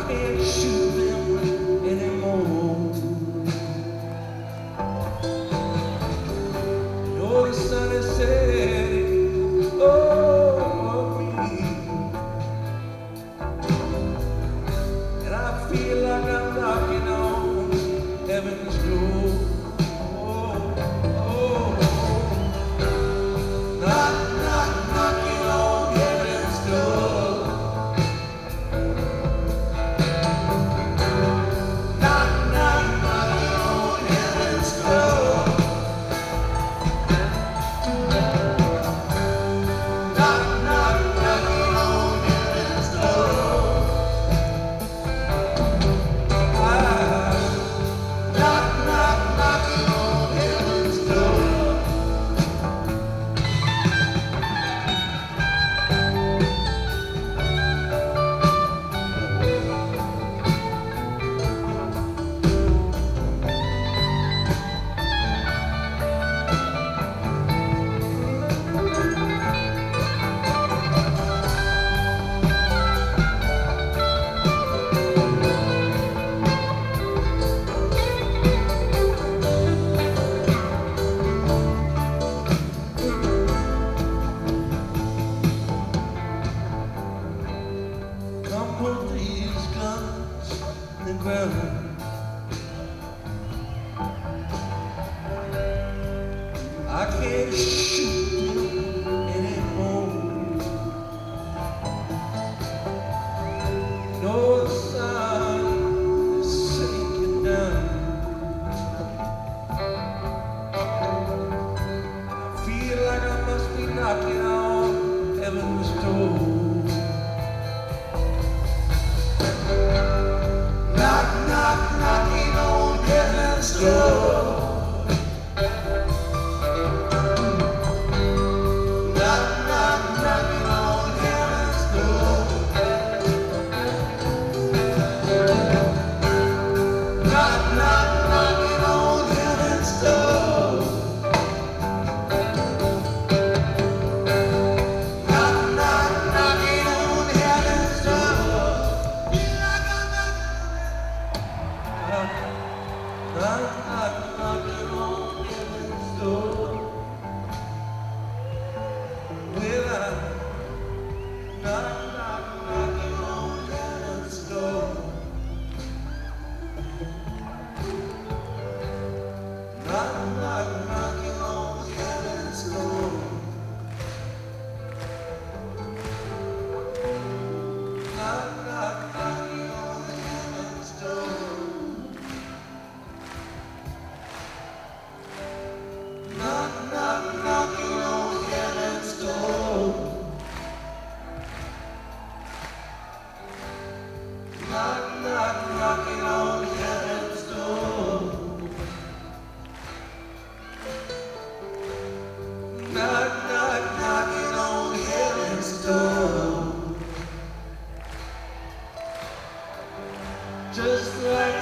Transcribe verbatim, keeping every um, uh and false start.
can't shoot them anymore. Oh, the sun is setting over me, and I feel like I'm knocking on heaven's door. Oh, oh, oh. Knock, knock, knocking on heaven's door. Knock, knock, knocking on heaven's door. Knock, knock, knocking on heaven's door. Ah, knock, knock, knocking on heaven's door. Come put these guns in the ground. I can't shoot them anymore. No, the sun is sinking down. I feel like I must be knocking on heaven's door. Knock, knock, knocking on heaven's door. Knock, knock, knocking on heaven's door. Knock, knock, knocking on heaven's door. Knock, knock, knocking on heaven's door. Knock, knock, knocking on heaven's door. Well, I knock, knock, knocking on heaven's door. Knock, knock, knocking on heaven's door. Knock, knock, knocking on heaven's door. Knock, knock, knocking on heaven's door. Knock, knock, knocking on heaven's door. Knock, knock, knocking on heaven's door. Just like